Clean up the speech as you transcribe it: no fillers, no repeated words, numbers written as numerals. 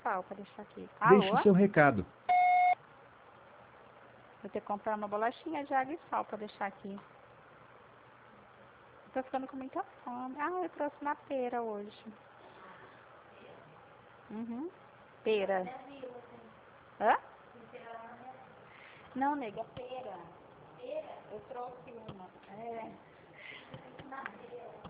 sal pra deixar aqui. Deixe Alô? seu recado. Vou ter que comprar uma bolachinha de água e sal pra deixar aqui. Tô ficando com muita fome. Ah, eu trouxe uma pera hoje. Uhum. Pera. Hã? Não, nega, pera. Pera? Eu trouxe uma. É.